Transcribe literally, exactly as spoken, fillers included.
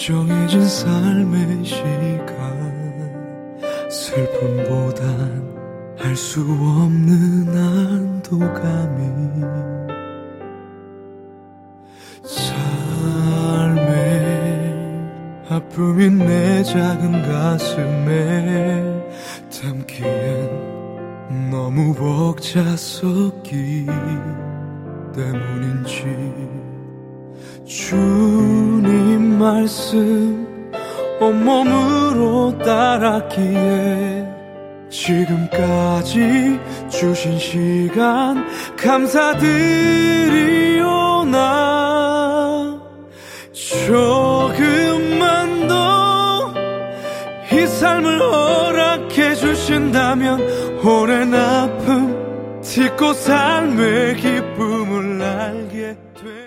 정해진 삶의 시간 슬픔보단 알 수 없는 안도감이 삶의 아픔인 내 작은 가슴에 담기엔 너무 벅찼었기 때문인지 주님 말씀 온몸으로 따랐기에 지금까지 주신 시간 감사드리오나 조금만 더 이 삶을 허락해 주신다면 오랜 아픔 딛고 삶의 기쁨을 알게 돼